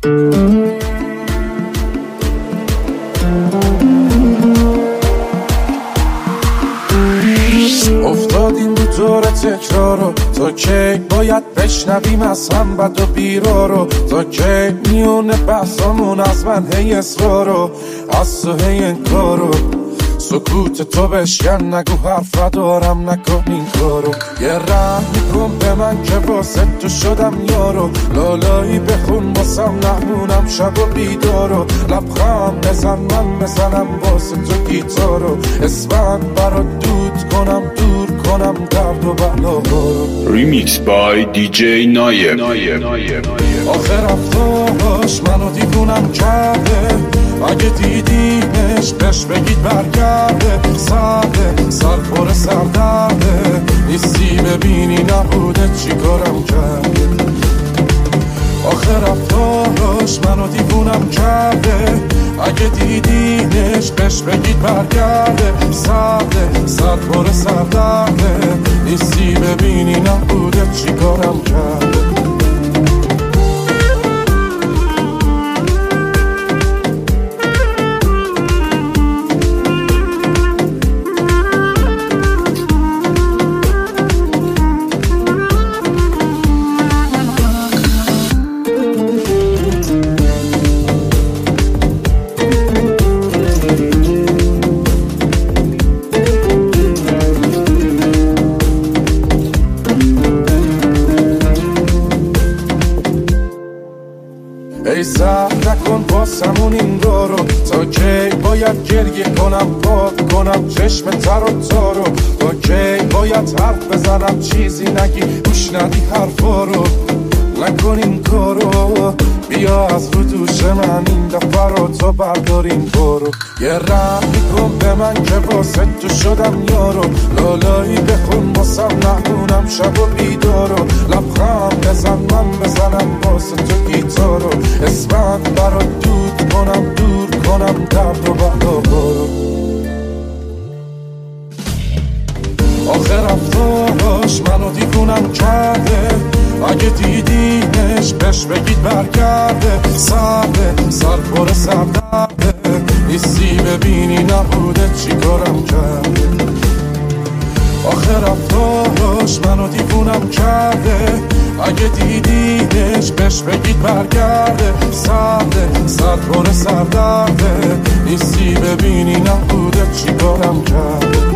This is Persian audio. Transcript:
افتادیم دو طور تکرارو، تا کی باید بشنویم از هم بد و بیرا رو؟ تا کی میونه بحثامون از من هی اصرارو، از تو هی انکارو؟ سکوت تو بشکن، نگو حرف ندارم، نکن این کارو. یه رحم میکن به من که واسه تو شدم یارو، لالایی بخون باسم نمونم شب و بیدارو. لبخند بزن من بزنم واسه تو گیتارو، اسمت برات دود کنم، دور کنم درد و بلاهارو. ریمیکس بای دی جی نایم. آخر رفتاش منو دیوونم کرده، اگه دیدینش بهش بگید برگرده. سرده سرخور سردرده، نیستی ببینی نبوده چی کارم کرده. آخر رفتاراش منو دیوونم کرده، اگه دیدینش بهش بگید برگرده. سرده سرخور سردرده، نیستی ببینی نبوده چی کارم کرده. ای سر نکن واسمون این دارو، تا کی باید گریه کنم، پاک کنم چشم تر و تارو. تا کی باید حرف بزنم چیزی نگی گوش ندی حرفا رو. نکن این کارو، بیا از رو دوش من این دفعه رو تو برداریم برو. یه رحم میکن به من که واسه تو شدم یارو، لالایی بخون باسم نمونم شب و بیدارو. لبخند بزن من بزنم واسه تو گیتارو، اسمت برات دود کنم، دور کنم درد و بلاهارو. آخر رفتاراش منو دیوونم کرده، اگه دیدینش بهش بگید برگرده. سرده سرخور سردرده، نیستی ببینی نبوده چی کارم کرده. آخر رفتاراش منو دیوونم کرده، اگه دیدینش بهش بگید برگرده. سرده سرخور سردرده، نیستی ببینی نبوده چی کارم کرده.